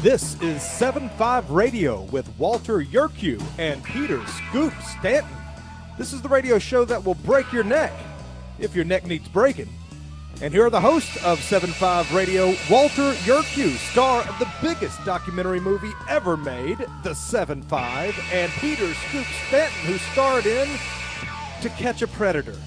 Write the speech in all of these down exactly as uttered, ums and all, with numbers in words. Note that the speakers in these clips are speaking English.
This is seven five Radio with Walter Yerkew and Peter Scoop Stanton. This is the radio show that will break your neck, if your neck needs breaking. And here are the hosts of seven five Radio, Walter Yerkew, star of the biggest documentary movie ever made, The seven five, and Peter Scoop Stanton, who starred in To Catch a Predator.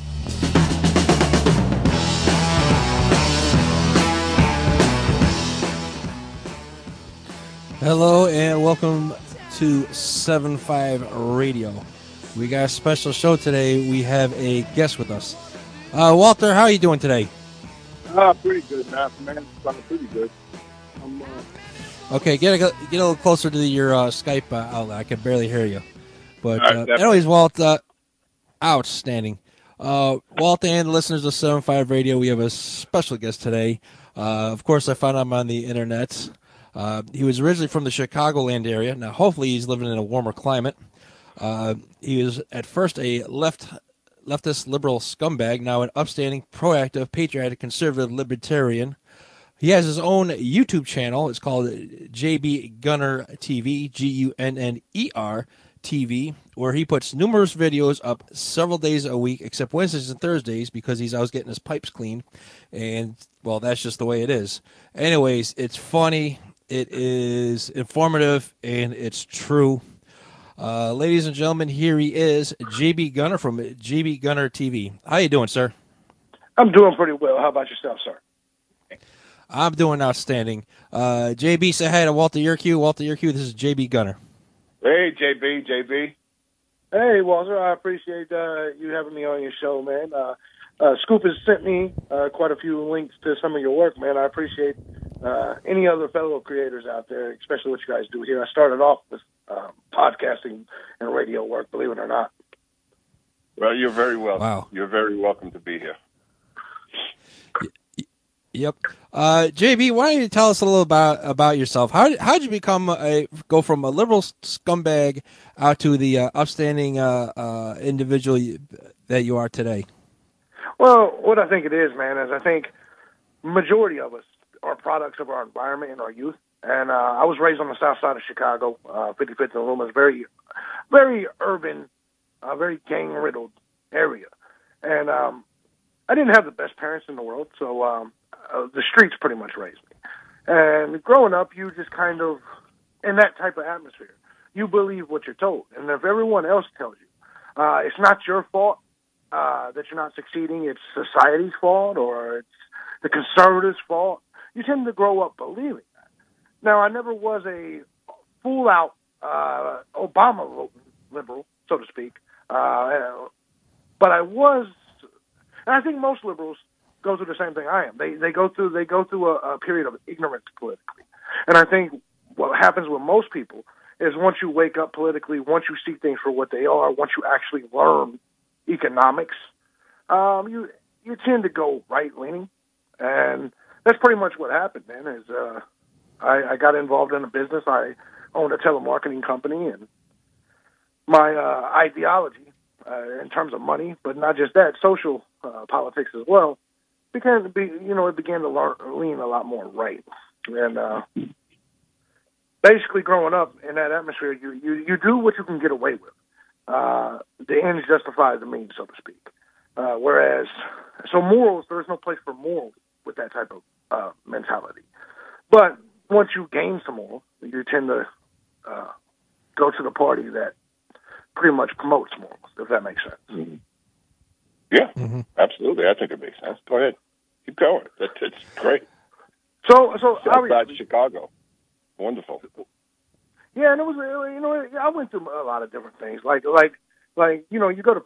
Hello and welcome to seven five Radio. We got a special show today. We have a guest with us. Uh, Walter, how are you doing today? Uh, pretty good, man. Man, I'm pretty good. I'm, uh... Okay, get a, get a little closer to your uh, Skype uh, outlet. I can barely hear you. But right, uh, anyways, Walt, uh, outstanding. Uh, Walt and the listeners of seven five Radio, we have a special guest today. Uh, of course, I found him on the internet. Uh, he was originally from the Chicagoland area. Now, hopefully, he's living in a warmer climate. Uh, he was at first a left leftist liberal scumbag, now an upstanding, proactive, patriotic, conservative libertarian. He has his own YouTube channel. It's called J B Gunner T V, G U N N E R T V, where he puts numerous videos up several days a week, except Wednesdays and Thursdays, because he's always getting his pipes cleaned. And, well, that's just the way it is. Anyways, it's funny. It is informative, and it's true. Uh, ladies and gentlemen, here he is, J B Gunner from J B Gunner T V. How you doing, sir? I'm doing pretty well. How about yourself, sir? I'm doing outstanding. Uh, J B, say hi to Walter Yerkew. Walter Yerkew, this is J B Gunner. Hey, J B, J B. Hey, Walter, I appreciate uh, you having me on your show, man. Uh, uh, Scoop has sent me uh, quite a few links to some of your work, man. I appreciate uh, any other fellow creators out there, especially what you guys do here. I started off with um, podcasting and radio work, believe it or not. Well, you're very welcome. Wow. You're very welcome to be here. Yep. Uh, J B, why don't you tell us a little about about yourself? How how did you become a go from a liberal scumbag out to the uh, upstanding uh, uh, individual that you are today? Well, what I think it is, man, is I think majority of us are products of our environment and our youth. And uh, I was raised on the south side of Chicago, uh, fifty-fifth and Loomis, very, very urban, uh, very gang-riddled area. And um, I didn't have the best parents in the world, so um, uh, the streets pretty much raised me. And growing up, you just kind of, in that type of atmosphere, you believe what you're told. And if everyone else tells you, uh, it's not your fault uh, that you're not succeeding, it's society's fault or it's the conservatives' fault, you tend to grow up believing that. Now, I never was a full-out uh, Obama-voting liberal, so to speak, uh, but I was, and I think most liberals go through the same thing I am. They they go through they go through a, a period of ignorance politically, and I think what happens with most people is once you wake up politically, once you see things for what they are, once you actually learn economics, um, you you tend to go right-leaning, and that's pretty much what happened, man, is uh, I, I got involved in a business. I owned a telemarketing company, and my uh, ideology uh, in terms of money, but not just that, social uh, politics as well, began to be, you know, it began to learn, lean a lot more right. And uh, basically growing up in that atmosphere, you, you, you do what you can get away with. Uh, the ends justify the means, so to speak. Uh, whereas, so morals, there's no place for morals with that type of uh, mentality. But once you gain some more, you tend to uh, go to the party that pretty much promotes morals, if that makes sense. Mm-hmm. Yeah, Mm-hmm. Absolutely. I think it makes sense. Go ahead. Keep going. That's it's great. So, so outside Chicago. Wonderful. Yeah, and it was, you know, I went through a lot of different things. Like, like, like, you know, you go to,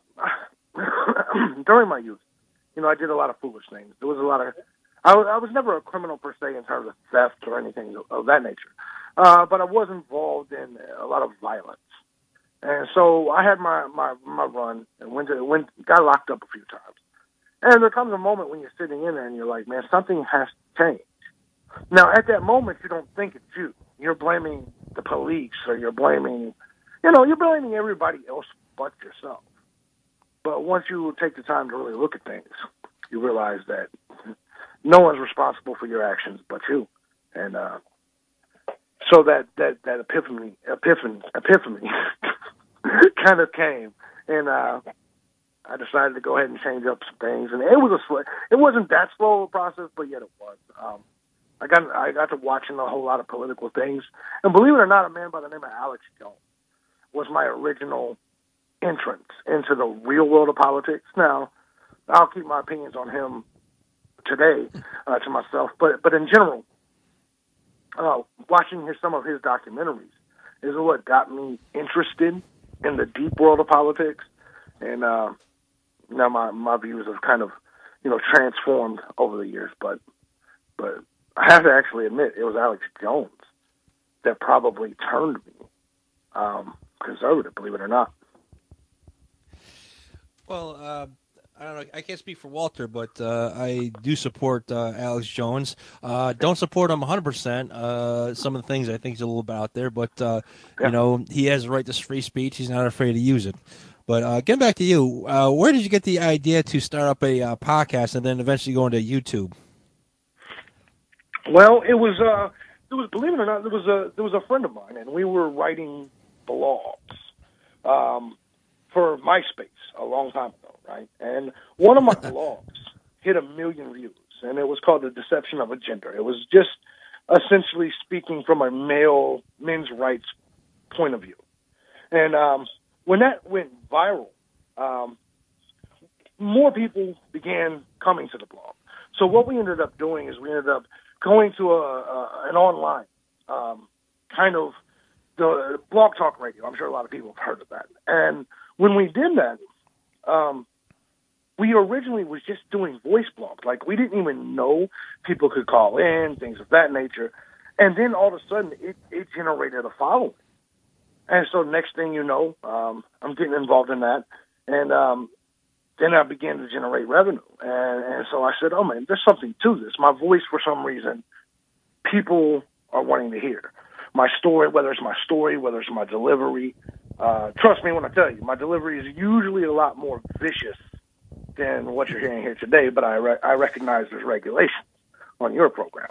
during my youth, you know, I did a lot of foolish things. There was a lot of, I was, I was never a criminal per se in terms of theft or anything of, of that nature. Uh, but I was involved in a lot of violence. And so I had my, my, my run and went to, went, got locked up a few times. And there comes a moment when you're sitting in there and you're like, man, something has to change. Now, at that moment, you don't think it's you. You're blaming the police or you're blaming, you know, you're blaming everybody else but yourself. But once you take the time to really look at things, you realize that no one's responsible for your actions but you. And uh, so that, that, that epiphany, epiphany, epiphany kind of came. And uh, I decided to go ahead and change up some things. And it was a sl- it wasn't that slow of a process, but yet it was. Um, I got I got to watching a whole lot of political things. And believe it or not, a man by the name of Alex Jones was my original entrance into the real world of politics. Now, I'll keep my opinions on him today uh, to myself, but but in general, uh, watching his, some of his documentaries is what got me interested in the deep world of politics, and uh, now my my views have kind of you know transformed over the years. But but I have to actually admit, it was Alex Jones that probably turned me um, conservative, believe it or not. Well, uh, I don't know. I can't speak for Walter, but uh, I do support uh, Alex Jones. Uh, don't support him one hundred percent. Uh, some of the things I think he's a little bit out there, but uh, Yeah. you know, he has the right to free speech. He's not afraid to use it. But uh, getting back to you, uh, where did you get the idea to start up a uh, podcast and then eventually go into YouTube? Well, it was uh, it was believe it or not, there was a there was a friend of mine, and we were writing blogs um, for MySpace a long time ago, right? And one of my blogs hit a million views, and it was called The Deception of a Gender. It was just essentially speaking from a male men's rights point of view. And um, when that went viral, um, more people began coming to the blog. So what we ended up doing is we ended up going to a, a an online um, kind of the Blog Talk Radio. I'm sure a lot of people have heard of that. And when we did that, um, we originally was just doing voice blogs. Like, we didn't even know people could call in, things of that nature. And then all of a sudden, it, it generated a following. And so next thing you know, um, I'm getting involved in that. And um, then I began to generate revenue. And, and so I said, oh, man, there's something to this. My voice, for some reason, people are wanting to hear. My story, whether it's my story, whether it's my delivery. Uh, trust me when I tell you, my delivery is usually a lot more vicious than what you're hearing here today, but I, re- I recognize there's regulations on your program.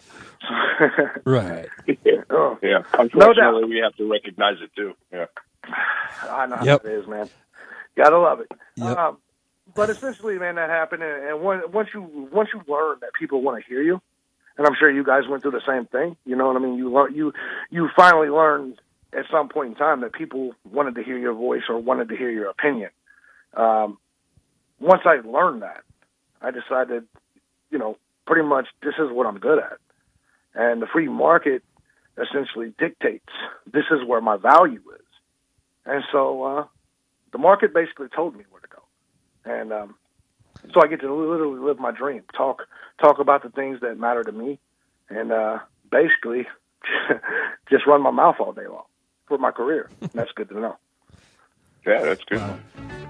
Right. Yeah. Oh. Yeah. Unfortunately, no we have to recognize it too. Yeah. I know Yep. how it is, man. Gotta love it. Yep. Um, but essentially, man, that happened, and, and when, once you once you learn that people want to hear you, and I'm sure you guys went through the same thing. You know what I mean? You learn, you you finally learned at some point in time that people wanted to hear your voice or wanted to hear your opinion. Um, once I learned that, I decided, you know, pretty much this is what I'm good at. And the free market essentially dictates this is where my value is. And so uh, the market basically told me where to go. And um, so I get to literally live my dream, talk talk about the things that matter to me, and uh, basically just run my mouth all day long for my career. And that's good to know. Yeah, that's good. Wow.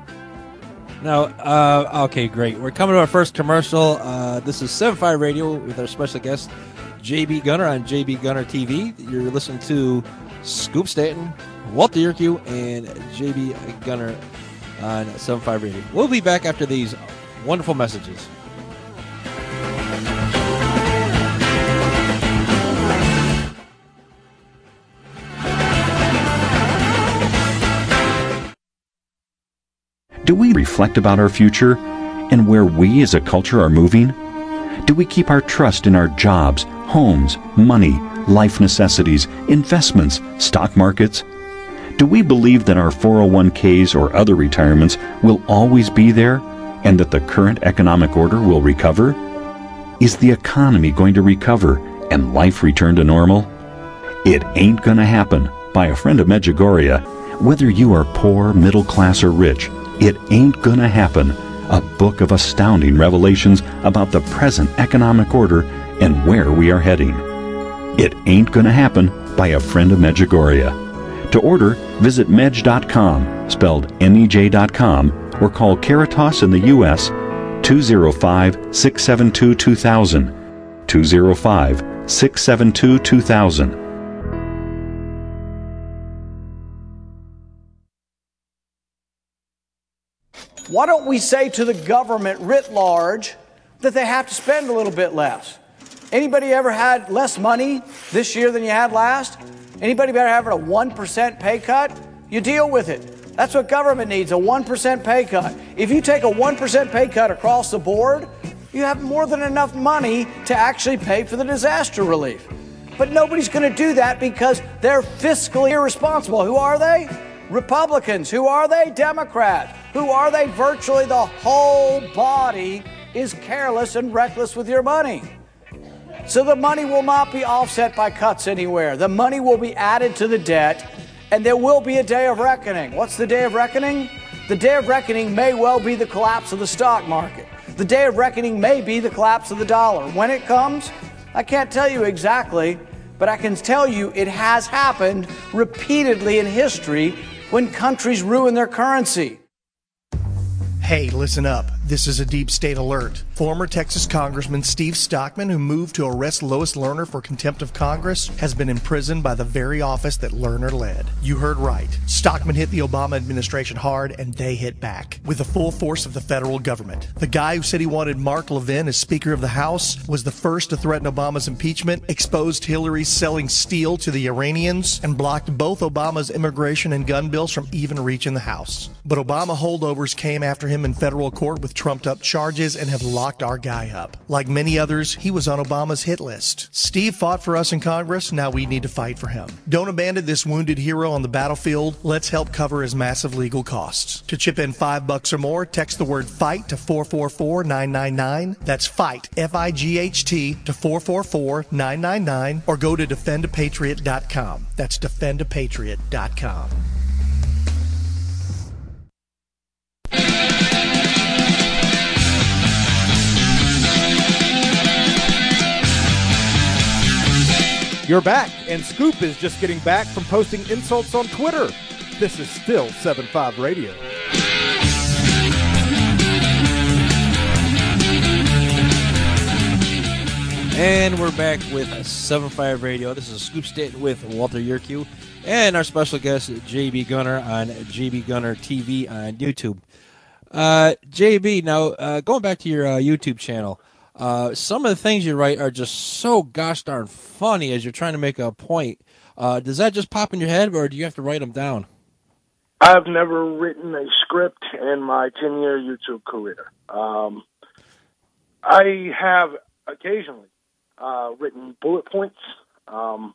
Now, uh, okay, great. We're coming to our first commercial. Uh, this is seven five Radio with our special guest, J B Gunner on J B Gunner T V. You're listening to Scoop Stanton, Walter Yerkew, and J B Gunner on seven five Radio. We'll be back after these wonderful messages. Do we reflect about our future and where we as a culture are moving? Do we keep our trust in our jobs, homes, money, life necessities, investments, stock markets? Do we believe that our four oh one k's or other retirements will always be there and that the current economic order will recover? Is the economy going to recover and life return to normal? It Ain't Gonna Happen by a friend of Medjugorje. Whether you are poor, middle class, or rich, It Ain't Gonna Happen, a book of astounding revelations about the present economic order and where we are heading. It Ain't Gonna Happen by a friend of Medjugorje. To order, visit medj dot com, spelled M E J dot com, or call Caritas in the U S two oh five, six seven two, two thousand, two oh five, six seven two, two thousand. Why don't we say to the government writ large that they have to spend a little bit less? Anybody ever had less money this year than you had last? Anybody ever having a one percent pay cut? You deal with it. That's what government needs, a one percent pay cut. If you take a one percent pay cut across the board, you have more than enough money to actually pay for the disaster relief. But nobody's going to do that because they're fiscally irresponsible. Who are they? Republicans. Who are they? Democrats. Who are they? Virtually the whole body is careless and reckless with your money. So the money will not be offset by cuts anywhere. The money will be added to the debt, and there will be a day of reckoning. What's the day of reckoning? The day of reckoning may well be the collapse of the stock market. The day of reckoning may be the collapse of the dollar. When it comes, I can't tell you exactly, but I can tell you it has happened repeatedly in history when countries ruin their currency. Hey, listen up. This is a deep state alert. Former Texas Congressman Steve Stockman, who moved to arrest Lois Lerner for contempt of Congress, has been imprisoned by the very office that Lerner led. You heard right. Stockman hit the Obama administration hard, and they hit back with the full force of the federal government. The guy who said he wanted Mark Levin as Speaker of the House was the first to threaten Obama's impeachment, exposed Hillary selling steel to the Iranians, and blocked both Obama's immigration and gun bills from even reaching the House. But Obama holdovers came after him in federal court with trumped-up charges and have locked our guy up. Like many others, he was on Obama's hit list. Steve fought for us in Congress, now we need to fight for him. Don't abandon this wounded hero on the battlefield. Let's help cover his massive legal costs. To chip in five bucks or more, text the word FIGHT to four four four nine nine nine. That's FIGHT, F I G H T, to four four four nine nine nine, or go to defend a patriot dot com. That's defend a patriot dot com. You're back, and Scoop is just getting back from posting insults on Twitter. This is still seven five Radio. And we're back with seven five Radio. This is Scoop Stanton with Walter Yerkew and our special guest, J B Gunner on J B Gunner T V on YouTube. Uh, J B, now uh, going back to your uh, YouTube channel, Uh, some of the things you write are just so gosh darn funny as you're trying to make a point. Uh, does that just pop in your head, or do you have to write them down? I've never written a script in my ten-year YouTube career. Um, I have occasionally uh, written bullet points, um,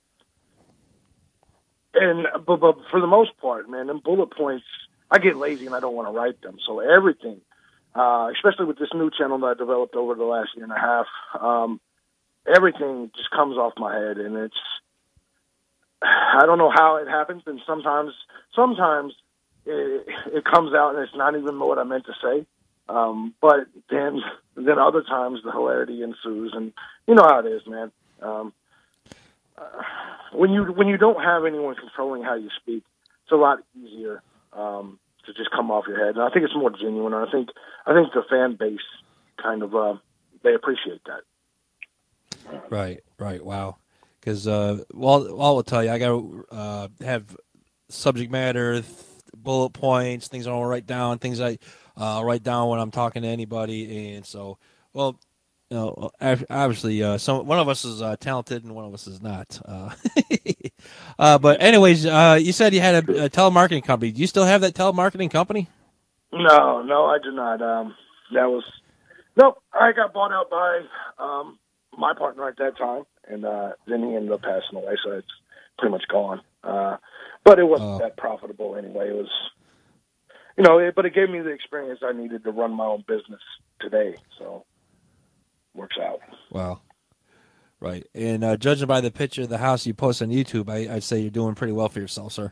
and but, but for the most part, man, them bullet points, I get lazy and I don't want to write them. So everything. Uh, especially with this new channel that I developed over the last year and a half, um, everything just comes off my head, and it's, I don't know how it happens, and sometimes, sometimes it, it comes out and it's not even what I meant to say, um, but then, then other times the hilarity ensues, and you know how it is, man. Um, uh, when you, when you don't have anyone controlling how you speak, it's a lot easier, um, to just come off your head. And I think it's more genuine. And I think I think the fan base kind of uh, they appreciate that. Right, right. Wow. Because uh, well, I'll tell you, I got to uh, have subject matter, th- bullet points, things I want to write down, things I uh, write down when I'm talking to anybody. And so, well, you know, obviously, uh, some one of us is uh, talented and one of us is not. Uh, uh, but anyways, uh, you said you had a, a telemarketing company. Do you still have that telemarketing company? No, no, I do not. Um, that was nope. I got bought out by um, my partner at that time, and uh, then he ended up passing away, so it's pretty much gone. Uh, but it wasn't Oh. that profitable anyway. It was, you know, it, but it gave me the experience I needed to run my own business today. So. Works out. Wow. Right. And uh, judging by the picture of the house you post on YouTube, I, I'd say you're doing pretty well for yourself, sir.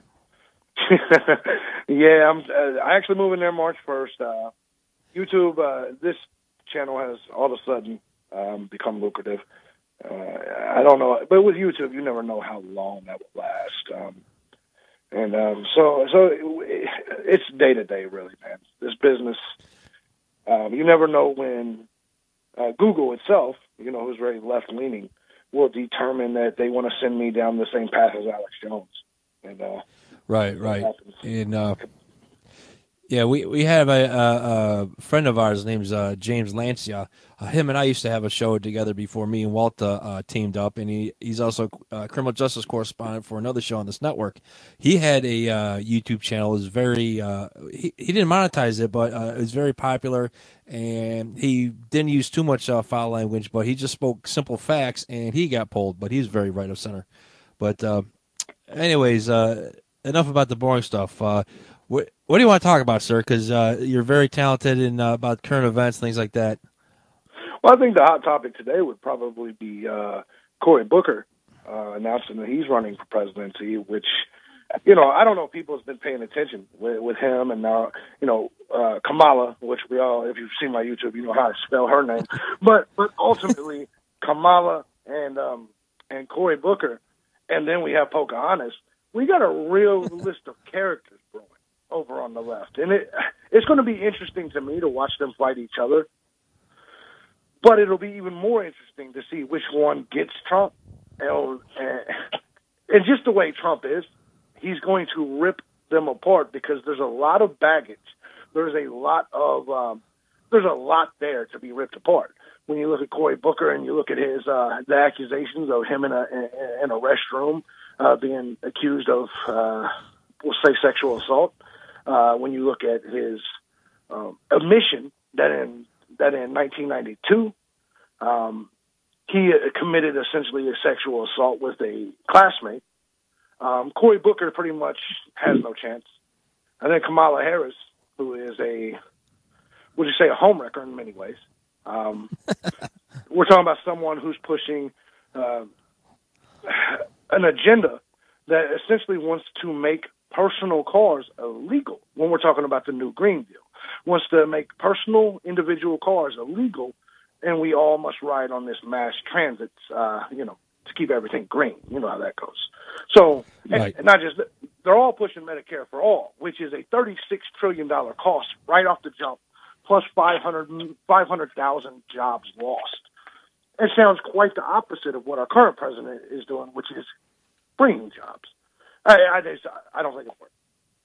yeah, I'm, uh, I actually move in there March first. Uh, YouTube, uh, this channel has all of a sudden um, become lucrative. Uh, I don't know, but with YouTube, you never know how long that will last. Um, and um, so, so it, it's day to day, really, man. This business, um, you never know when. Uh, Google itself, you know, who's very left-leaning, will determine that they want to send me down the same path as Alex Jones. And uh, right, right. And uh, Yeah, we, we have a, a, a friend of ours named uh, James Lancia. Uh, him and I used to have a show together before me and Walt uh, uh, teamed up, and he, he's also a criminal justice correspondent for another show on this network. He had a uh, YouTube channel. It was very uh, he, he didn't monetize it, but uh, it was very popular, and he didn't use too much uh, foul language, but he just spoke simple facts, and he got pulled, but he's very right of center. But uh, anyways, uh, enough about the boring stuff. Uh, what, what do you want to talk about, sir? Because uh, you're very talented in uh, about current events, things like that. Well, I think the hot topic today would probably be uh, Cory Booker uh, announcing that he's running for presidency, which, you know, I don't know if people have been paying attention with, with him and now, you know, uh, Kamala, which we all, if you've seen my YouTube, you know how to spell her name. But but ultimately, Kamala and um, and Cory Booker, and then we have Pocahontas. We got a real list of characters growing over on the left. And it it's going to be interesting to me to watch them fight each other. But it'll be even more interesting to see which one gets Trump. And, and just the way Trump is, he's going to rip them apart because there's a lot of baggage. There's a lot of um, there's a lot there to be ripped apart. When you look at Cory Booker and you look at his uh, the accusations of him in a in a restroom uh, being accused of uh, we'll say sexual assault. Uh, when you look at his um, admission that in that in nineteen ninety-two um, he committed essentially a sexual assault with a classmate. Um, Cory Booker pretty much has no chance. And then Kamala Harris, who is a, would you say, a homewrecker in many ways. Um, we're talking about someone who's pushing uh, an agenda that essentially wants to make personal cars illegal when we're talking about the new Green Deal. Wants to make personal individual cars illegal, and we all must ride on this mass transit, uh, you know, to keep everything green. You know how that goes. So, Right. and not just, they're all pushing Medicare for All, which is a thirty-six trillion dollars cost right off the jump, plus five hundred thousand jobs lost. It sounds quite the opposite of what our current president is doing, which is bringing jobs. I, I, just, I don't think it works.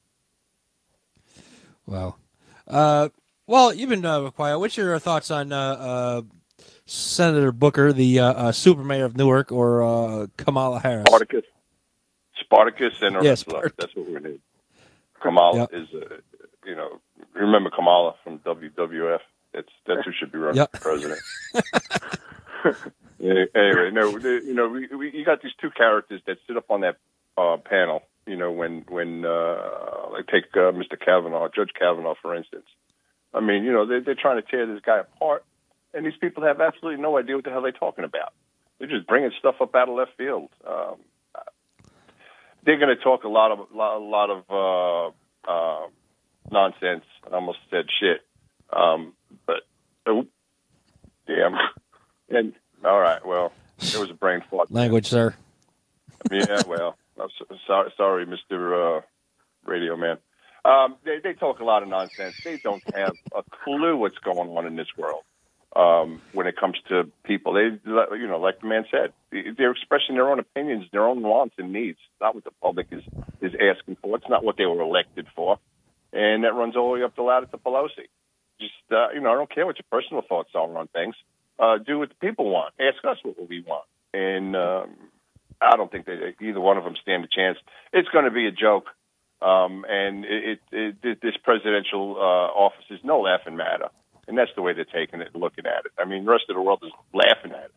Wow. Uh, well, you've been uh, quiet. What's your thoughts on uh, uh, Senator Booker, the uh, uh, super mayor of Newark, or uh, Kamala Harris? Spartacus. Spartacus and the Yes, rest of us. That's what we need. Kamala Yep. is, uh, you know, remember Kamala from W W F? That's that's who should be running Yep. for president. Yeah, anyway, no, the- you know, we, we you got these two characters that sit up on that uh, panel. You know, when when uh, like take uh, Mister Kavanaugh, Judge Kavanaugh, for instance. I mean, you know, they're, they're trying to tear this guy apart, and these people have absolutely no idea what the hell they're talking about. They're just bringing stuff up out of left field. Um, they're going to talk a lot of a lot of uh, uh, nonsense. I almost said shit, um, but oh, damn. And all right, well, there was a brain fart. Language, sir. Yeah, well, I'm so, sorry, sorry, Mister Uh, Radio Man. Um, they, they talk a lot of nonsense. They don't have a clue what's going on in this world um, when it comes to people. They, you know, like the man said, they're expressing their own opinions, their own wants and needs. It's not what the public is, is asking for. It's not what they were elected for. And that runs all the way up the ladder to Pelosi. Just, uh, you know, I don't care what your personal thoughts are on things. Uh, do what the people want. Ask us what we want. And um, I don't think that either one of them stand a chance. It's going to be a joke. Um, and it, it, it, this presidential uh, office is no laughing matter. And that's the way they're taking it and looking at it. I mean, the rest of the world is laughing at us.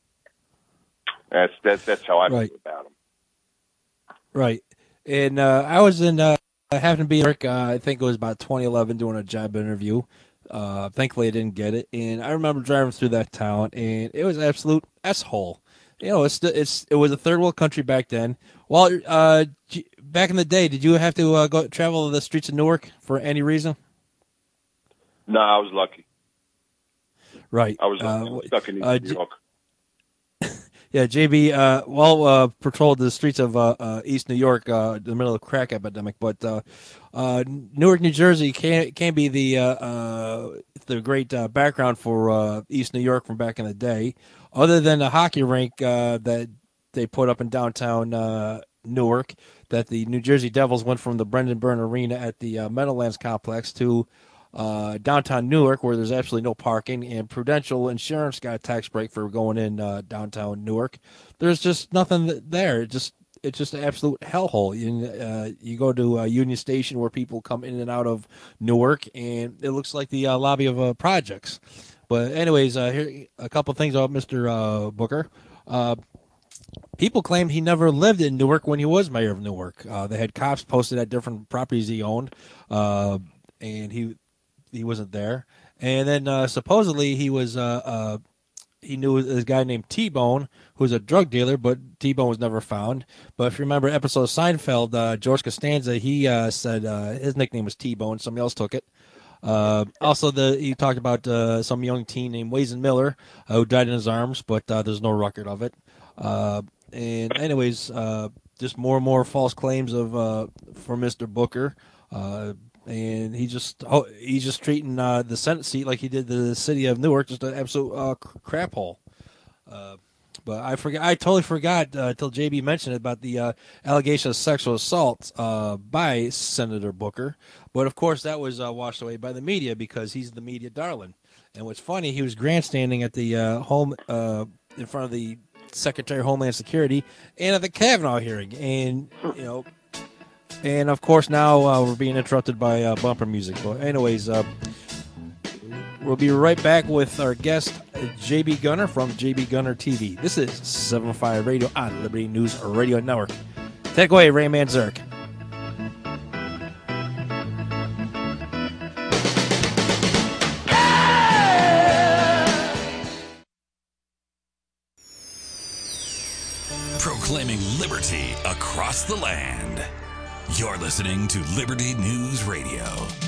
That's that's, that's how I Right. feel about them. Right. And uh, I was in, uh, happened to be in New York, uh, I think it was about twenty eleven, doing a job interview. Uh, thankfully, I didn't get it. And I remember driving through that town, and it was an absolute S-hole. You know, it's it's it was a third world country back then. Well, uh, back in the day, did you have to uh, go travel to the streets of Newark for any reason? No, I was lucky. Right. I was uh, stuck in East uh, New York. Yeah, J B, uh, well, uh, patrolled the streets of uh, uh, East New York uh, in the middle of the crack epidemic, but uh, uh, Newark, New Jersey can can be the uh, uh, the great uh, background for uh, East New York from back in the day. Other than the hockey rink uh, that they put up in downtown uh, Newark, that the New Jersey Devils went from the Brendan Byrne Arena at the uh, Meadowlands Complex to uh, downtown Newark, where there's absolutely no parking, and Prudential Insurance got a tax break for going in uh, downtown Newark. There's just nothing there. It just It's just an absolute hellhole. You, uh, you go to uh, Union Station, where people come in and out of Newark, and it looks like the uh, lobby of uh, projects. But anyways, uh, here a couple things about Mister Uh, Booker. Uh, people claimed he never lived in Newark when he was mayor of Newark. Uh, they had cops posted at different properties he owned, uh, and he he wasn't there. And then uh, supposedly he was uh, uh, he knew this guy named T-Bone, who was a drug dealer, but T-Bone was never found. But if you remember episode of Seinfeld, uh, George Costanza, he uh, said uh, his nickname was T-Bone. Somebody else took it. Uh, also, the he talked about uh, some young teen named Wazen Miller uh, who died in his arms, but uh, there's no record of it. Uh, and anyways, uh, just more and more false claims of uh, for Mister Booker, uh, and he just oh, he's just treating uh, the Senate seat like he did the city of Newark, just an absolute uh, crap hole. Uh, But I forgot. I totally forgot uh, until J B mentioned it about the uh, allegation of sexual assault uh, by Senator Booker. But of course, that was uh, washed away by the media because he's the media darling. And what's funny, he was grandstanding at the uh, home uh, in front of the Secretary of Homeland Security and at the Kavanaugh hearing. And you know, and of course now uh, we're being interrupted by uh, bumper music. But anyways. Uh, We'll be right back with our guest, J B Gunner from J B Gunner T V. This is seven five Radio on Liberty News Radio Network. Take away, Rayman Zerk. Proclaiming liberty across the land. You're listening to Liberty News Radio.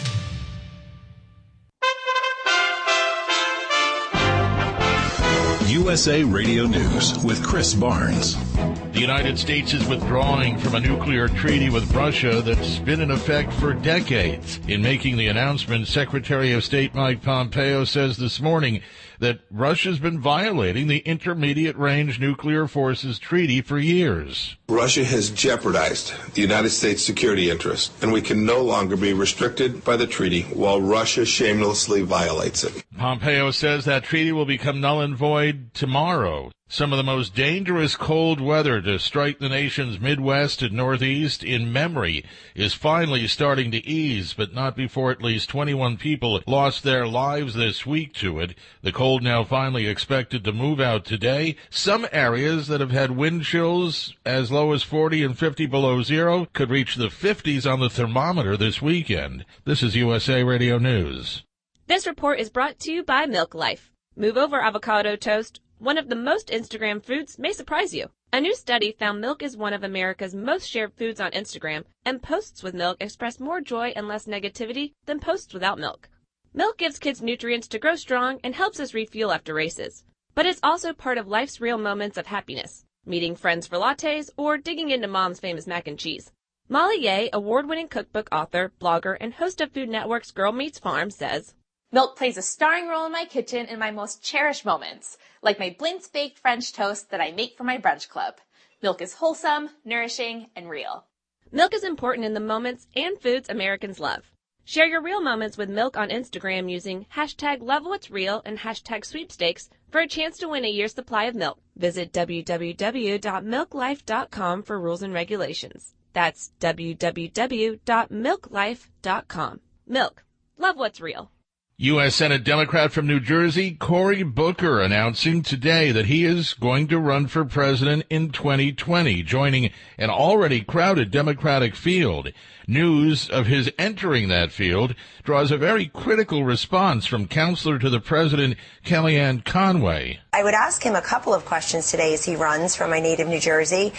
U S A Radio News with Chris Barnes. The United States is withdrawing from a nuclear treaty with Russia that's been in effect for decades. In making the announcement, Secretary of State Mike Pompeo says this morning that Russia's been violating the Intermediate Range Nuclear Forces Treaty for years. Russia has jeopardized the United States' security interests, and we can no longer be restricted by the treaty while Russia shamelessly violates it. Pompeo says that treaty will become null and void tomorrow. Some of the most dangerous cold weather to strike the nation's Midwest and Northeast in memory is finally starting to ease, but not before at least twenty-one people lost their lives this week to it. The cold now finally expected to move out today. Some areas that have had wind chills as low as forty and fifty below zero could reach the fifties on the thermometer this weekend. This is U S A Radio News. This report is brought to you by Milk Life. Move over avocado toast. One of the most Instagram foods may surprise you. A new study found milk is one of America's most shared foods on Instagram, and posts with milk express more joy and less negativity than posts without milk. Milk gives kids nutrients to grow strong and helps us refuel after races. But it's also part of life's real moments of happiness, meeting friends for lattes or digging into mom's famous mac and cheese. Molly Ye, award-winning cookbook author, blogger, and host of Food Network's Girl Meets Farm, says, Milk plays a starring role in my kitchen in my most cherished moments, like my Blintz-baked French toast that I make for my brunch club. Milk is wholesome, nourishing, and real. Milk is important in the moments and foods Americans love. Share your real moments with Milk on Instagram using hashtag LoveWhat'sReal and hashtag sweepstakes for a chance to win a year's supply of milk. Visit w w w dot milk life dot com for rules and regulations. That's w w w dot milk life dot com. Milk. Love what's real. U S Senate Democrat from New Jersey, Cory Booker, announcing today that he is going to run for president in twenty twenty, joining an already crowded Democratic field. News of his entering that field draws a very critical response from counselor to the president, Kellyanne Conway. I would ask him a couple of questions today as he runs from my native New Jersey.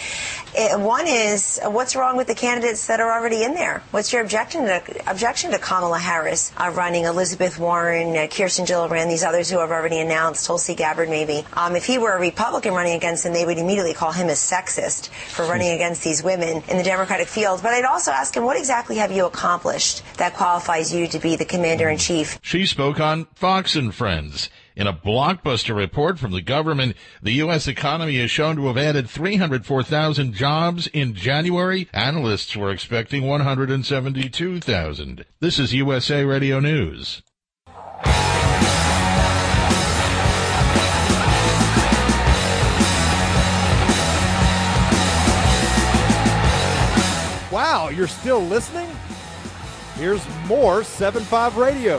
One is, what's wrong with the candidates that are already in there? What's your objection to, objection to Kamala Harris uh, running, Elizabeth Warren, uh, Kirsten Gillibrand, these others who have already announced, Tulsi Gabbard maybe? Um, if he were a Republican running against them, they would immediately call him a sexist for running against these women in the Democratic field. But I'd also ask him, what exactly have you accomplished that qualifies you to be the commander-in-chief? She spoke on Fox and Friends. In a blockbuster report from the government, the U S economy is shown to have added three hundred four thousand jobs in January. Analysts were expecting one hundred seventy-two thousand. This is U S A Radio News. Wow, you're still listening? Here's more seven five Radio.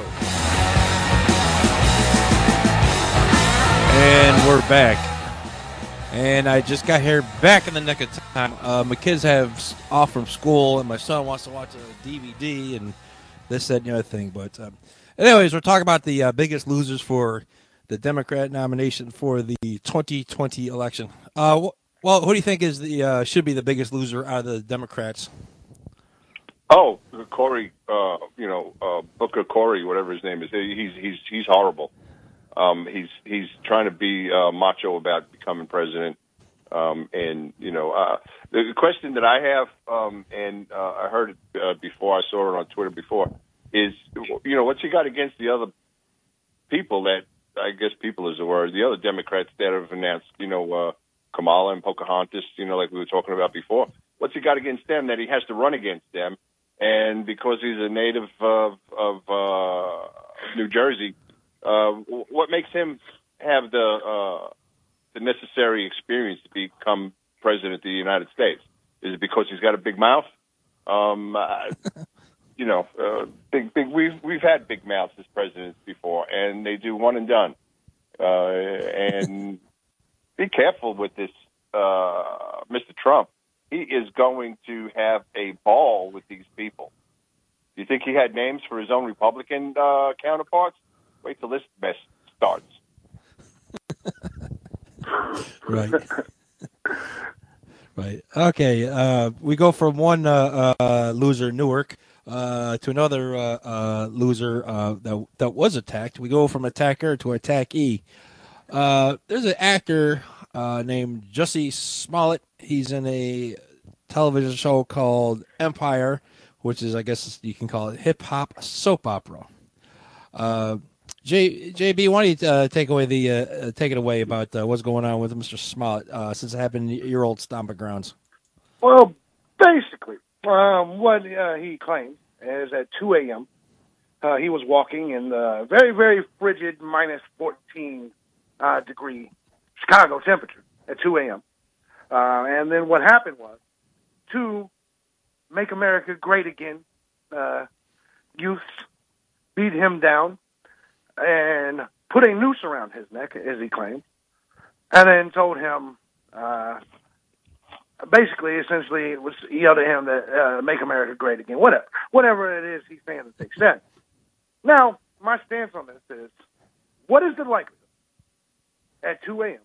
And we're back. And I just got here back in the nick of time. Uh, my kids have off from school, and my son wants to watch a D V D and this, that, and the other thing. But um, anyways, we're talking about the uh, biggest losers for the Democrat nomination for the twenty twenty election. Uh, wh- well, who do you think is the uh, should be the biggest loser out of the Democrats? Oh, Corey, uh, you know, uh, Booker Corey, whatever his name is. He's he's he's horrible. Um, he's he's trying to be uh, macho about becoming president. Um, and you know, uh, the question that I have, um, and uh, I heard it uh, before, I saw it on Twitter before, is you know, what's he got against the other people that I guess people is the word, the other Democrats that have announced, you know, uh, Kamala and Pocahontas, you know, like we were talking about before. What's he got against them that he has to run against them? And because he's a native of, of uh, New Jersey, uh, what makes him have the uh, the necessary experience to become president of the United States? Is it because he's got a big mouth? Um, uh, you know, uh, big, big. We've we've had big mouths as presidents before, and they do one and done. Uh, and be careful with this, uh, Mister Trump. He is going to have a ball with these people. Do you think he had names for his own Republican uh, counterparts? Wait till this mess starts. Right. Right. Okay. Uh, we go from one uh, uh, loser, Newark, uh, to another uh, uh, loser uh, that that was attacked. We go from attacker to attackee. Uh, there's an actor uh, named Jussie Smollett. He's in a television show called Empire, which is, I guess you can call it hip hop soap opera. Uh, J, JB, why don't you uh, take away the uh, take it away about uh, what's going on with Mister Smollett uh, since it happened in your old stomping grounds? Well, basically, um, what uh, he claimed is at two a.m. Uh, he was walking in the very, very frigid minus fourteen uh, degree Chicago temperature at two a.m. Uh, and then what happened was, to make America great again, uh, youths beat him down and put a noose around his neck, as he claimed, and then told him, uh, basically, essentially, it was yelled at him that uh, make America great again. Whatever, whatever it is he's saying to take sense. Now, my stance on this is, what is the likelihood at two a.m.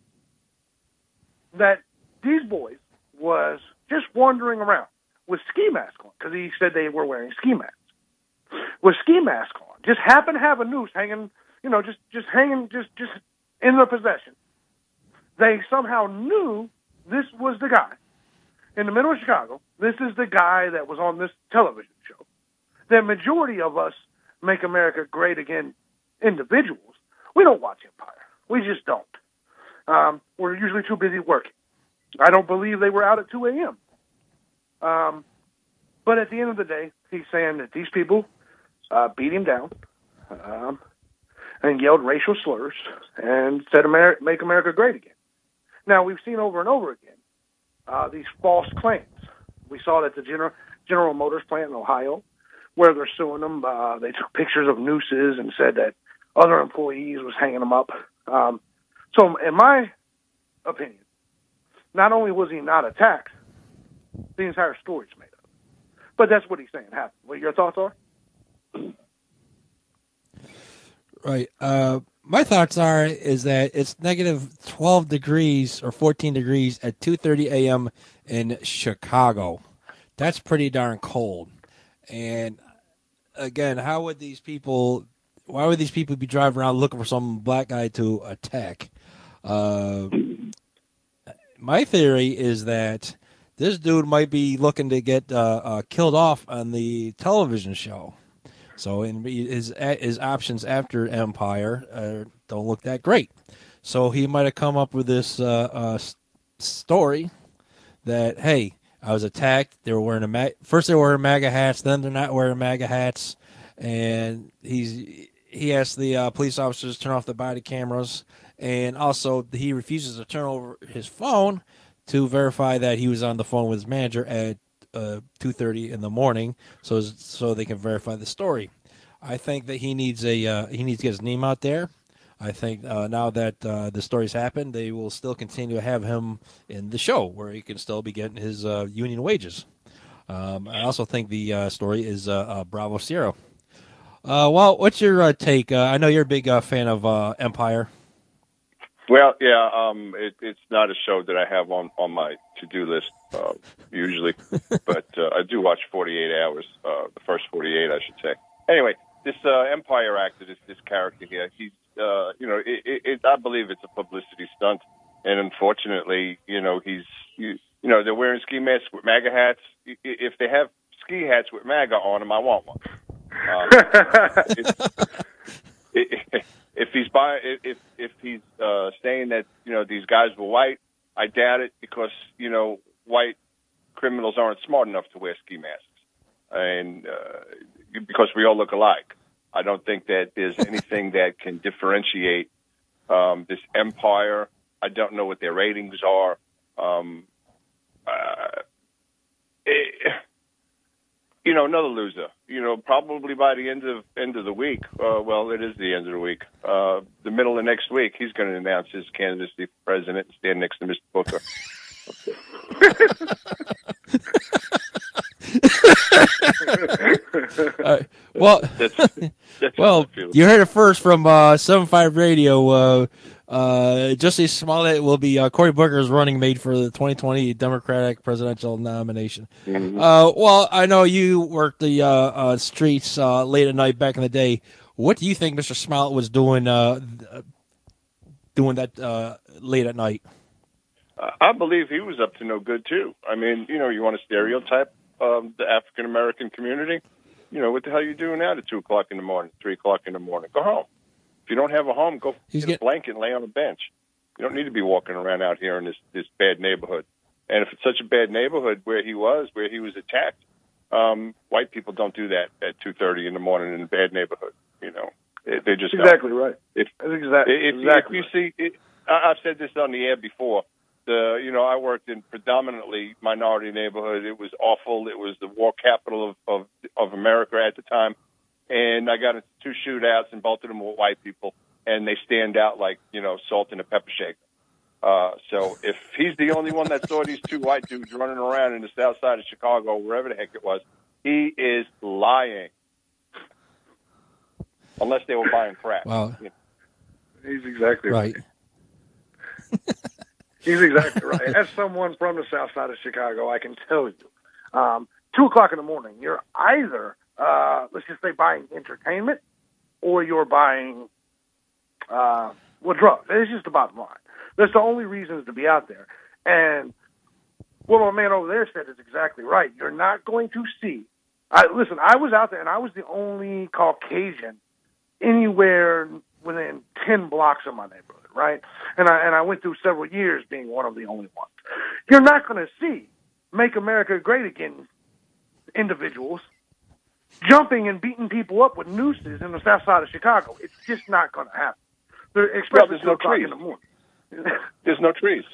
that these boys was just wandering around with ski masks on, because he said they were wearing ski masks, with ski masks on, just happen to have a noose hanging, you know, just, just hanging, just, just in their possession. They somehow knew this was the guy in the middle of Chicago. This is the guy that was on this television show. The majority of us Make America Great Again individuals, we don't watch Empire. We just don't. Um, we're usually too busy working. I don't believe they were out at two a.m. Um, but at the end of the day, he's saying that these people uh, beat him down um, and yelled racial slurs and said, Amer- make America great again. Now, we've seen over and over again uh, these false claims. We saw that the General, General Motors plant in Ohio, where they're suing them, uh, they took pictures of nooses and said that other employees was hanging them up. Um, so in my opinion, not only was he not attacked, the entire story's made up. But that's what he's saying happened. What your thoughts are? Right. Uh, my thoughts are is that it's negative twelve degrees or fourteen degrees at two thirty a.m. in Chicago. That's pretty darn cold. And again, how would these people, why would these people be driving around looking for some black guy to attack? Uh, my theory is that this dude might be looking to get uh, uh, killed off on the television show. So in his his options after Empire uh, don't look that great. So he might have come up with this uh, uh, story that, hey, I was attacked. They were wearing a ma- first they were wearing MAGA hats, then they're not wearing MAGA hats, and he's he asked the uh, police officers to turn off the body cameras, and also he refuses to turn over his phone to verify that he was on the phone with his manager at uh, two thirty in the morning, so so they can verify the story. I think that he needs a uh, he needs to get his name out there. I think uh, now that uh, the story's happened, they will still continue to have him in the show where he can still be getting his uh, union wages. Um, I also think the uh, story is uh, uh, Bravo Sierra. Uh, well, what's your uh, take? Uh, I know you're a big uh, fan of uh, Empire. Well, yeah, um, it, it's not a show that I have on, on my to-do list uh, usually, but uh, I do watch forty-eight hours, uh, the first forty-eight, I should say. Anyway, this uh, Empire actor, this, this character here, he's Uh, you know, it, it, it, I believe it's a publicity stunt, and unfortunately, you know, he's, you, you know, they're wearing ski masks with MAGA hats. If they have ski hats with MAGA on them, I want one. Um, if, if he's by, if if he's uh, saying that, you know, these guys were white, I doubt it, because, you know, white criminals aren't smart enough to wear ski masks, and uh, because we all look alike. I don't think that there's anything that can differentiate um, this Empire. I don't know what their ratings are. Um, uh, it, you know, another loser. You know, probably by the end of end of the week. Uh, well, it is the end of the week. Uh, the middle of next week, he's going to announce his candidacy for president and stand next to Mister Booker. uh, well, that's, that's well, you heard it first from uh, seven five Radio. Uh, uh, Jussie Smollett will be uh, Cory Booker's running mate for the twenty twenty Democratic presidential nomination. Mm-hmm. Uh, well, I know you worked the uh, uh, streets uh, late at night back in the day. What do you think Mister Smollett was doing uh, doing that uh, late at night? Uh, I believe he was up to no good, too. I mean, you know, you want to stereotype um, the African-American community? You know, what the hell are you doing now at two o'clock in the morning, three o'clock in the morning? Go home. If you don't have a home, go He's get get- a blanket and lay on a bench. You don't need to be walking around out here in this, this bad neighborhood. And if it's such a bad neighborhood where he was, where he was attacked, um, white people don't do that at two thirty in the morning in a bad neighborhood. You know, they, they just exactly don't. right. If, That's exactly, if, exactly if you right. see, it, I, I've said this on the air before. The, you know, I worked in predominantly minority neighborhood. It was awful. It was the war capital of, of, of America at the time. And I got into two shootouts, and both of them were white people, and they stand out like, you know, salt in a pepper shaker. Uh, so if he's the only one that saw these two white dudes running around in the south side of Chicago, wherever the heck it was, he is lying. Unless they were buying crack. Wow. You know. He's exactly right. Right. He's exactly right. As someone from the south side of Chicago, I can tell you, um, two o'clock in the morning, you're either, uh, let's just say, buying entertainment, or you're buying, uh, well, drugs. It's just the bottom line. That's the only reasons to be out there. And what my man over there said is exactly right. You're not going to see. I, listen, I was out there, and I was the only Caucasian anywhere within ten blocks of my neighborhood, right? And I and I went through several years being one of the only ones. You're not going to see Make America Great Again individuals jumping and beating people up with nooses in the south side of Chicago. It's just not going to happen. There, especially well, there's two no o'clock trees. in the morning. There's no trees.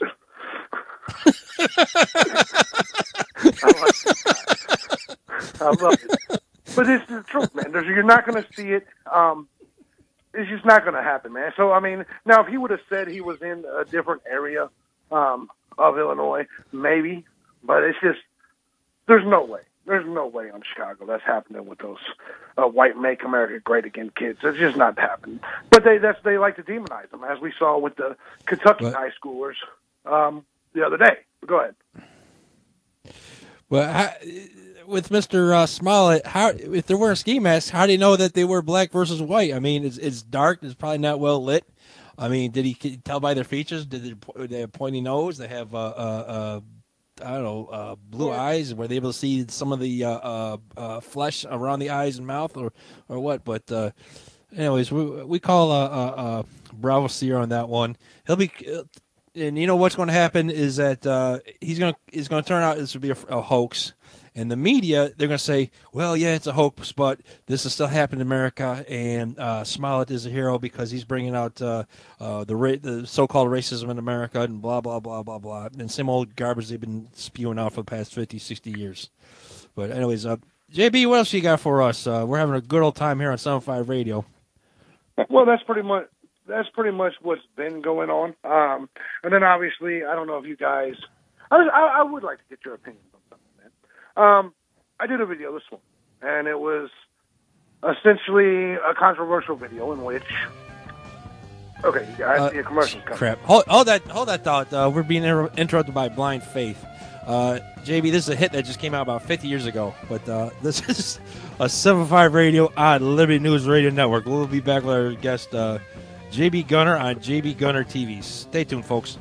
I love it. I love it. But this is the truth, man. There's, you're not going to see it. Um, it's just not going to happen, man. So, I mean, now if he would have said he was in a different area um, of Illinois, maybe. But it's just, there's no way. There's no way on Chicago that's happening with those uh, white Make America Great Again kids. It's just not happening. But they that's they like to demonize them, as we saw with the Kentucky What? high schoolers um, the other day. Go ahead. Well, how, with Mister Uh, Smollett, how if they're wearing ski masks, how do you know that they were black versus white? I mean, it's it's dark. It's probably not well lit. I mean, did he can you tell by their features? Did they, they have pointy nose? They have uh, uh, uh, I don't know, uh, blue eyes? Were they able to see some of the uh, uh, uh, flesh around the eyes and mouth, or or what? But uh, anyways, we we call uh, uh, uh, Bravo Sierra on that one. He'll be, uh, and you know what's going to happen is that uh, he's going to he's going to turn out this will be a, a hoax. And the media, they're going to say, well, yeah, it's a hoax, but this is still happening in America, and uh, Smollett is a hero because he's bringing out uh, uh, the ra- the so-called racism in America and blah, blah, blah, blah, blah. And same old garbage they've been spewing out for the past fifty, sixty years. But anyways, uh, J B, what else you got for us? Uh, we're having a good old time here on seven five Radio. Well, that's pretty much that's pretty much what's been going on. Um, and then obviously, I don't know if you guys, I, I, I would like to get your opinion. Um, I did a video this one, and it was essentially a controversial video in which, okay, you guys uh, see a commercial coming. Crap. Hold, hold that hold that thought. Uh, we're being inter- interrupted by Blind Faith. Uh, J B, this is a hit that just came out about fifty years ago, but uh, this is a seven five Radio on Liberty News Radio Network. We'll be back with our guest, uh, J B Gunner on J B Gunner T V. Stay tuned, folks.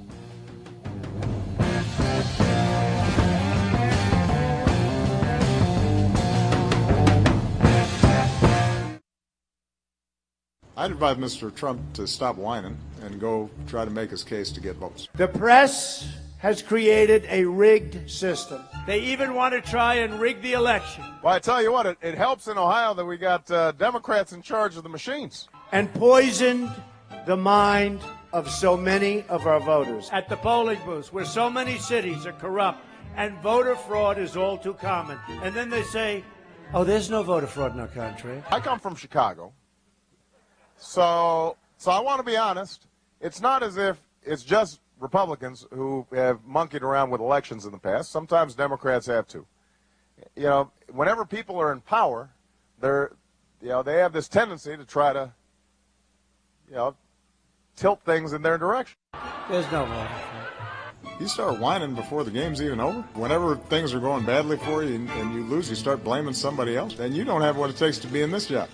I'd advise Mister Trump to stop whining and go try to make his case to get votes. The press has created a rigged system. They even want to try and rig the election. Well, I tell you what, it, it helps in Ohio that we got uh, Democrats in charge of the machines. And poisoned the mind of so many of our voters. At the polling booths, where so many cities are corrupt and voter fraud is all too common. And then they say, oh, there's no voter fraud in our country. I come from Chicago. So, so I want to be honest. It's not as if it's just Republicans who have monkeyed around with elections in the past. Sometimes Democrats have too. You know, whenever people are in power, they're, you know, they have this tendency to try to, you know, tilt things in their direction. There's no voter. You start whining before the game's even over. Whenever things are going badly for you and, and you lose, you start blaming somebody else. And you don't have what it takes to be in this job.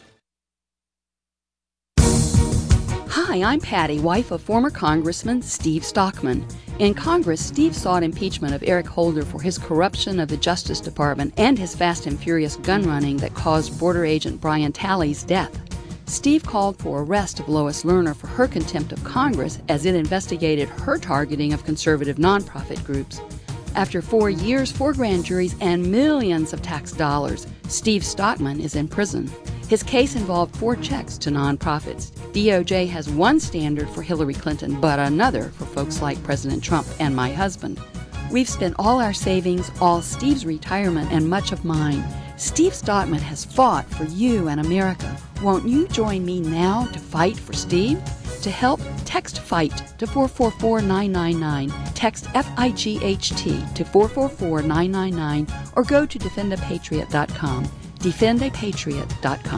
Hi, I'm Patty, wife of former Congressman Steve Stockman. In Congress, Steve sought impeachment of Eric Holder for his corruption of the Justice Department and his fast and furious gun running that caused border agent Brian Talley's death. Steve called for arrest of Lois Lerner for her contempt of Congress as it investigated her targeting of conservative nonprofit groups. After four years, four grand juries, and millions of tax dollars, Steve Stockman is in prison. His case involved four checks to nonprofits. D O J has one standard for Hillary Clinton, but another for folks like President Trump and my husband. We've spent all our savings, all Steve's retirement, and much of mine. Steve Stockman has fought for you and America. Won't you join me now to fight for Steve? To help, text FIGHT to four four four nine nine nine, text F I G H T to four four four nine nine nine, or go to defend a patriot dot com. defend a patriot dot com.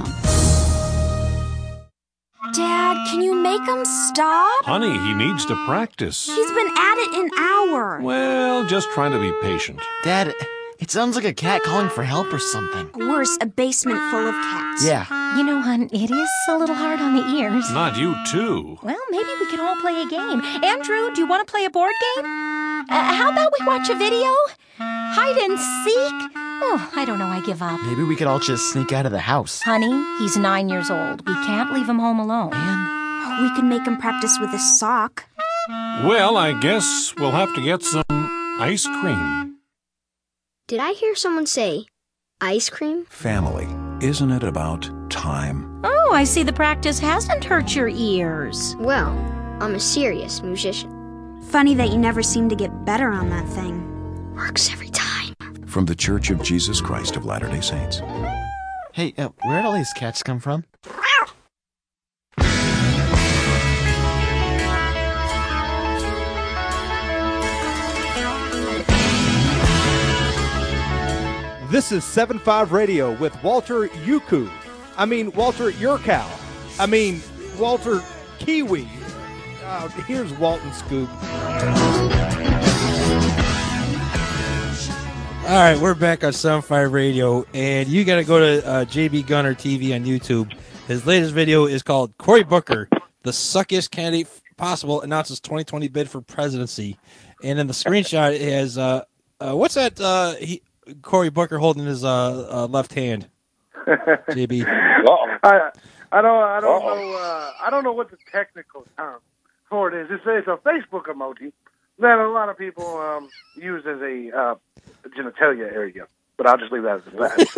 Dad, can you make him stop? Honey, he needs to practice. He's been at it an hour. Well, just trying to be patient. Dad, it sounds like a cat calling for help or something. Worse, a basement full of cats. Yeah. You know, hon, it is a little hard on the ears. Not you, too. Well, maybe we could all play a game. Andrew, do you want to play a board game? Uh, how about we watch a video? Hide and seek? Oh, I don't know, I give up. Maybe we could all just sneak out of the house. Honey, he's nine years old. We can't leave him home alone. Man. We could make him practice with a sock. Well, I guess we'll have to get some ice cream. Did I hear someone say ice cream? Family. Isn't it about time? Oh, I see the practice hasn't hurt your ears. Well, I'm a serious musician. Funny that you never seem to get better on that thing. Works every time. From the Church of Jesus Christ of Latter-day Saints. Hey, uh, where'd all these cats come from? This is seven five Radio with Walter Yuku. I mean, Walter Yurkow. I mean, Walter Kiwi. Uh, here's Walton Scoop. All right, we're back on seven five Radio, and you got to go to uh, J B Gunner T V on YouTube. His latest video is called Cory Booker, the suckiest candidate possible, announces twenty twenty bid for presidency. And in the screenshot, it has uh, Uh, what's that? Uh, he, Cory Booker holding his uh, uh, left hand. J B. I I don't I don't Uh-oh. know uh, I don't know what the technical term for it is. It's, it's a Facebook emoji that a lot of people um, use as a uh, genitalia area, but I'll just leave that as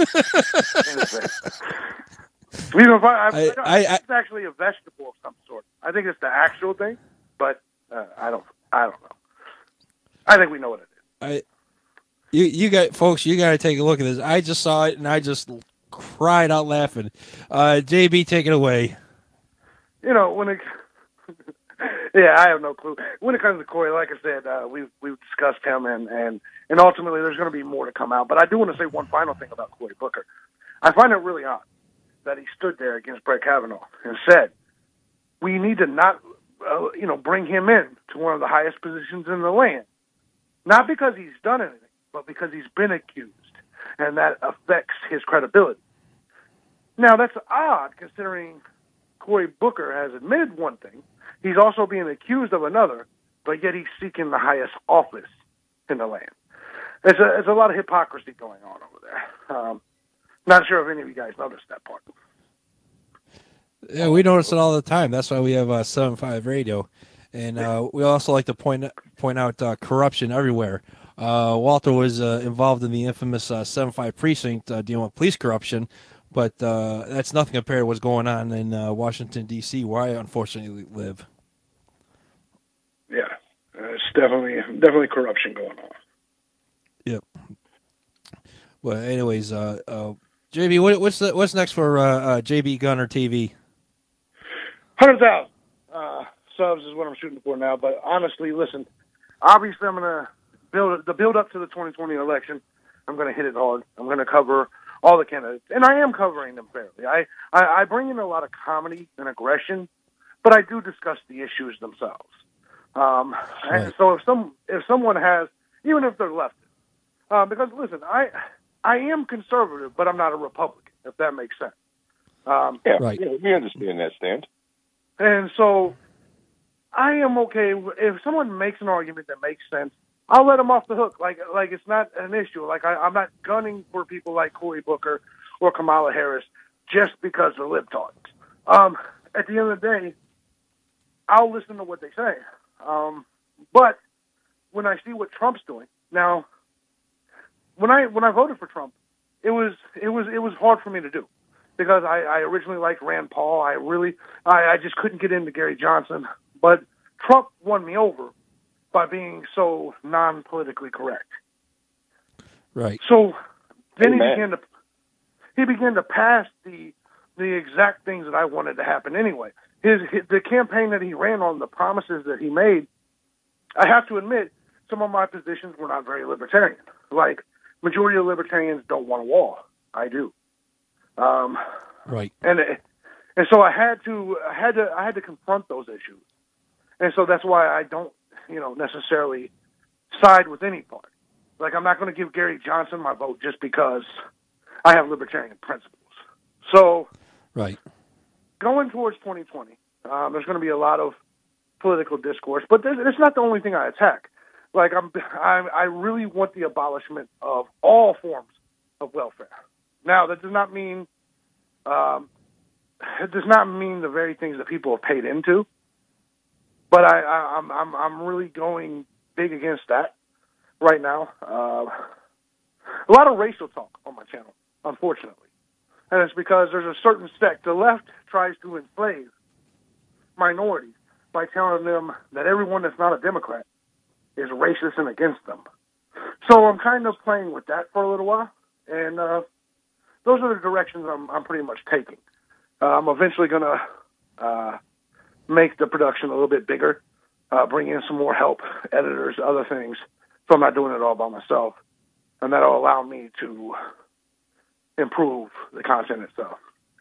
that. You know, I, I, I, I, I, it's actually a vegetable of some sort. I think it's the actual thing, but uh, I don't I don't know. I think we know what it is. I you you got folks, you got to take a look at this. I just saw it and I just cried out laughing. Uh, J B, take it away. You know, when it, yeah, I have no clue. When it comes to Cory, like I said, uh, we've we've discussed him, and, and, and ultimately there's going to be more to come out. But I do want to say one final thing about Cory Booker. I find it really odd that he stood there against Brett Kavanaugh and said, we need to not, uh, you know, bring him in to one of the highest positions in the land. Not because he's done anything, but because he's been accused. And that affects his credibility. Now, that's odd, considering Cory Booker has admitted one thing. He's also being accused of another, but yet he's seeking the highest office in the land. There's a, there's a lot of hypocrisy going on over there. Um, not sure if any of you guys noticed that part. Yeah, we notice it all the time. That's why we have uh, seven five Radio. And uh, we also like to point, point out uh, corruption everywhere. Uh, Walter was uh, involved in the infamous uh, seven five precinct uh, dealing with police corruption, but uh, that's nothing compared to what's going on in uh, Washington, D C, where I unfortunately live. Yeah, uh, it's definitely definitely corruption going on. Yep. Well, anyways, uh, uh, J B, what, what's the, what's next for uh, uh, J B Gunner T V? one hundred thousand uh, subs is what I'm shooting for now, but honestly, listen, obviously I'm going to build the build up to the twenty twenty election. I'm going to hit it hard. I'm going to cover all the candidates, and I am covering them fairly. I, I, I bring in a lot of comedy and aggression, but I do discuss the issues themselves. Um, right. And so if some if someone has, even if they're leftist, uh, because listen, I I am conservative, but I'm not a Republican, if that makes sense. Um, yeah, right. Yeah, we understand that stand. And so I am okay if someone makes an argument that makes sense. I'll let them off the hook. Like, like it's not an issue. Like, I, I'm not gunning for people like Cory Booker or Kamala Harris just because they're libtards. Um, at the end of the day, I'll listen to what they say. Um, but when I see what Trump's doing now, when I when I voted for Trump, it was it was it was hard for me to do because I, I originally liked Rand Paul. I really I, I just couldn't get into Gary Johnson, but Trump won me over by being so non-politically correct. Right. So then Amen. he began to he began to pass the the exact things that I wanted to happen anyway. His, his the campaign that he ran on, the promises that he made, I have to admit, some of my positions were not very libertarian. Like, majority of libertarians don't want a wall. I do. Um, right. And and so I had to I had to I had to confront those issues. And so that's why I don't, you know, necessarily side with any party. Like, I'm not going to give Gary Johnson my vote just because I have libertarian principles. So, right. Going towards twenty twenty, um, there's going to be a lot of political discourse, but it's not the only thing I attack. Like, I'm, I, I really want the abolishment of all forms of welfare. Now, that does not mean, um, it does not mean the very things that people have paid into. But I, I, I'm, I'm, I'm really going big against that right now. Uh, a lot of racial talk on my channel, unfortunately. And it's because there's a certain sect. The left tries to enslave minorities by telling them that everyone that's not a Democrat is racist and against them. So I'm kind of playing with that for a little while. And uh, those are the directions I'm, I'm pretty much taking. Uh, I'm eventually going to uh, make the production a little bit bigger, uh, bring in some more help, editors, other things. So I'm not doing it all by myself. And that'll allow me to improve the content itself.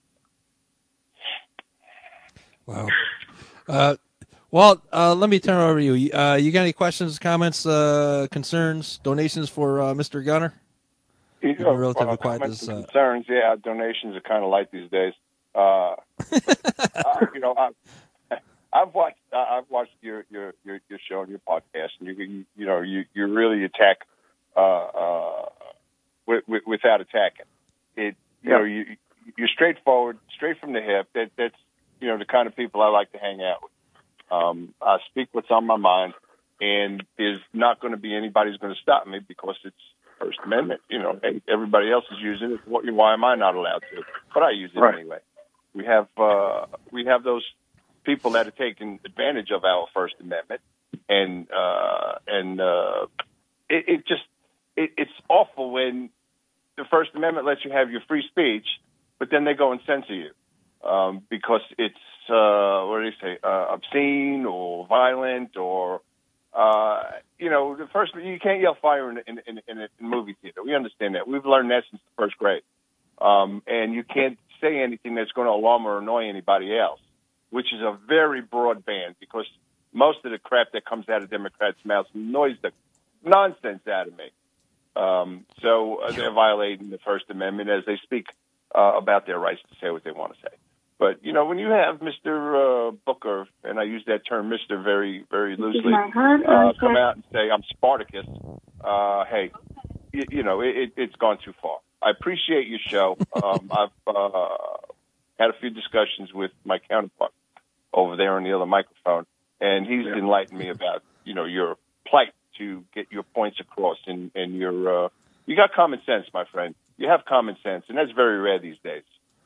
Wow. Uh, Walt, uh, let me turn it over to you. Uh, you got any questions, comments, uh, concerns, donations for uh, Mister Gunner? You You've know, been relatively uh, quiet comments this, and uh, concerns, yeah, donations are kind of light these days. Uh, uh, you know, I've, I've watched I've watched your, your, your, your show and your podcast, and you you, you know you, you really attack uh, uh, w- w- without attacking. It, you know, you, you're straightforward, straight from the hip. That, that's, you know, the kind of people I like to hang out with. Um, I speak what's on my mind, and there's not going to be anybody who's going to stop me because it's First Amendment. You know, hey, everybody else is using it. What, why am I not allowed to? But I use it Right. anyway. We have uh, we have those people that are taking advantage of our First Amendment, and uh, and uh, it, it just it, it's awful when the First Amendment lets you have your free speech, but then they go and censor you um, because it's uh, what do they say, uh, obscene or violent or uh, you know, the first you can't yell fire in in, in, in a movie theater. We understand that. We've learned that since the first grade, um, and you can't say anything that's going to alarm or annoy anybody else, which is a very broad ban because most of the crap that comes out of Democrats' mouths annoys the nonsense out of me. Um, so uh, they're violating the First Amendment as they speak uh, about their rights to say what they want to say. But, you know, when you have Mister Uh, Booker, and I use that term Mister very, very loosely, uh, come out and say, I'm Spartacus, uh, hey, you, you know, it, it, it's gone too far. I appreciate your show. Um, I've uh, had a few discussions with my counterpart over there on the other microphone, and he's yeah. enlightened me about, you know, your plight to get your points across, and, and your uh, you got common sense, my friend. You have common sense, and that's very rare these days.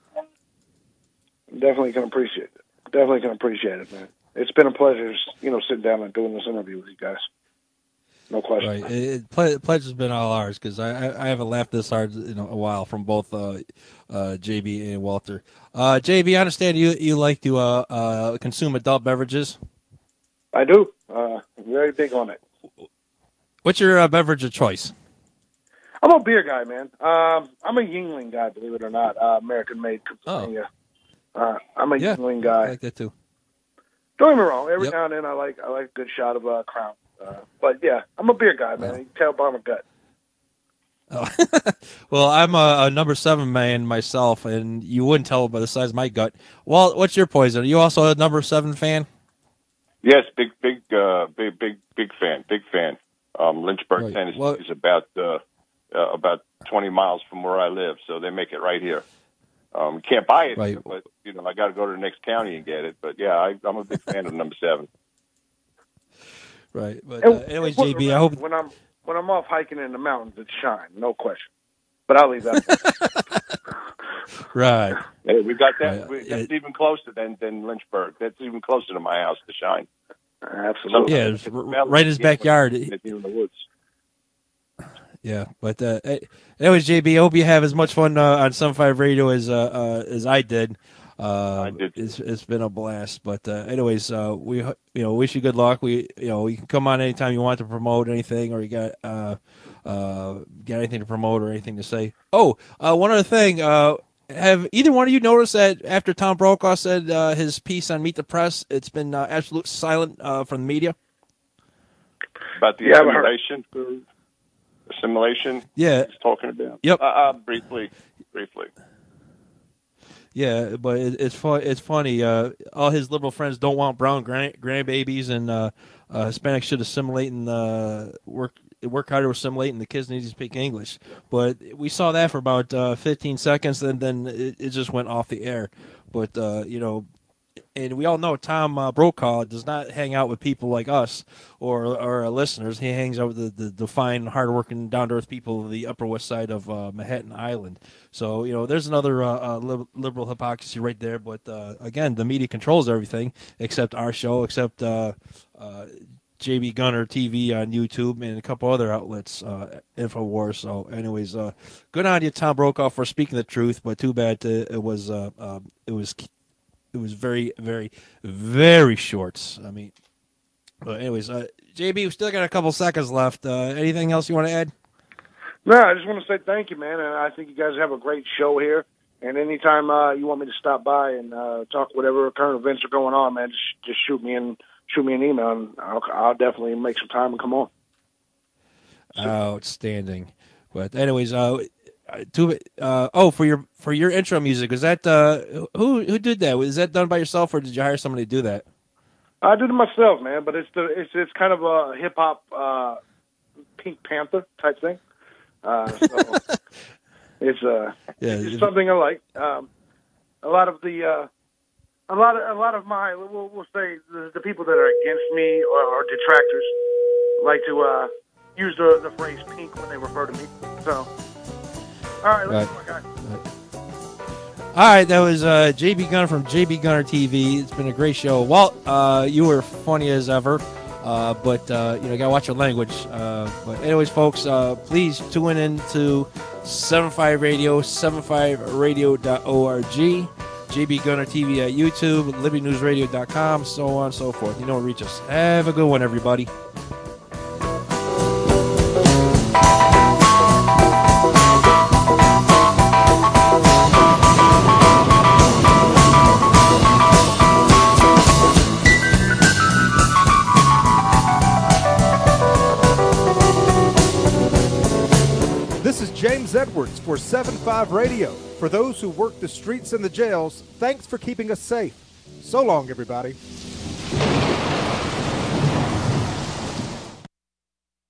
Definitely can appreciate it. Definitely can appreciate it, man. It's been a pleasure, you know, sitting down and doing this interview with you guys. No question. Right. It, it, ple- pleasure's been all ours because I, I I haven't laughed this hard in a while from both uh, uh, J B and Walter. Uh, J B, I understand you you like to uh, uh, consume adult beverages. I do. Uh, I'm very big on it. What's your uh, beverage of choice? I'm a beer guy, man. Um, I'm a Yuengling guy, believe it or not. Uh, American-made Pennsylvania. Oh. Uh, I'm a yeah, Yuengling guy. I like that too. Don't get me wrong. Every yep. now and then, I like I like a good shot of uh, Crown. Uh, but yeah, I'm a beer guy, man. Oh. You can tell by my gut. Oh. Well, I'm a, a number seven man myself, and you wouldn't tell by the size of my gut. Well, what's your poison? Are you also a number seven fan? Yes, big, big, uh, big, big, big fan, big fan. Um, Lynchburg, right. Tennessee well, is about uh, uh, about twenty miles from where I live, so they make it right here. Um, you can't buy it, right. here, but you know I got to go to the next county and get it. But yeah, I, I'm a big fan of number seven. Right, but uh, anyways, J B, I hope when I'm when I'm off hiking in the mountains, it's shine, no question. But I'll leave that. Right. Hey, we got that. Right. We, that's it, even closer than than Lynchburg. That's even closer to my house to shine. Absolutely. Yeah, it's right in his backyard. In the woods. Yeah, but uh, anyways, J B, I hope you have as much fun uh, on Sun five Radio as uh, uh, as I did. Uh, I did. It's, it's been a blast. But uh, anyways, uh, we you know wish you good luck. We you know you can come on anytime you want to promote anything, or you got uh, uh, got anything to promote or anything to say. Oh, uh, one other thing. Uh, have either one of you noticed that after Tom Brokaw said uh, his piece on Meet the Press, it's been uh, absolute silent uh, from the media about the yeah, assimilation? Assimilation? Yeah. He's talking about? Yep. Uh, uh, briefly. Briefly. Yeah, but it, it's fun. It's funny. Uh, all his liberal friends don't want brown grand grandbabies, and uh, uh, Hispanics should assimilate and uh, work work harder to assimilate, and the kids need to speak English. But we saw that for about uh, fifteen seconds, and then it, it just went off the air. But uh, you know. And we all know Tom uh, Brokaw does not hang out with people like us or or our listeners. He hangs out with the, the, the fine, hardworking, down-to-earth people of the Upper West Side of uh, Manhattan Island. So, you know, there's another uh, uh, liberal hypocrisy right there. But, uh, again, the media controls everything except our show, except uh, uh, J B Gunner T V on YouTube and a couple other outlets, uh, InfoWars. So, anyways, uh, good on you, Tom Brokaw, for speaking the truth. But too bad uh, it was uh, uh, it was... It was very, very, very short. I mean, but anyways, uh, J B, we still got a couple seconds left. Uh, anything else you want to add? No, I just want to say thank you, man. And I think you guys have a great show here. And anytime uh, you want me to stop by and uh, talk whatever current events are going on, man, just just shoot me in, shoot me an email, and I'll, I'll definitely make some time and come on. So. Outstanding. But anyways, uh. To, uh, oh, for your for your intro music, was that uh, who who did that? Was that done by yourself, or did you hire somebody to do that? I did it myself, man. But it's the it's it's kind of a hip hop uh, Pink Panther type thing. Uh, so it's uh, Yeah, it's it- something I like. Um, a lot of the uh, a lot of a lot of my we'll, we'll say the, the people that are against me or, or detractors like to uh, use the, the phrase pink when they refer to me. So, all right, let's Right. go, guys. All right, that was uh, J B Gunner from J B Gunner T V. It's been a great show. Walt, uh, you were funny as ever, uh, but uh, you know, gotta watch your language. Uh, but anyways, folks, uh, please tune in to seventy-five Radio, seventy-five radio dot org, J B Gunner T V at YouTube, Libby News Radio dot com, so on and so forth. You know, reach us. Have a good one, everybody. This is James Edwards for seventy-five Radio. For those who work the streets and the jails, thanks for keeping us safe. So long, everybody.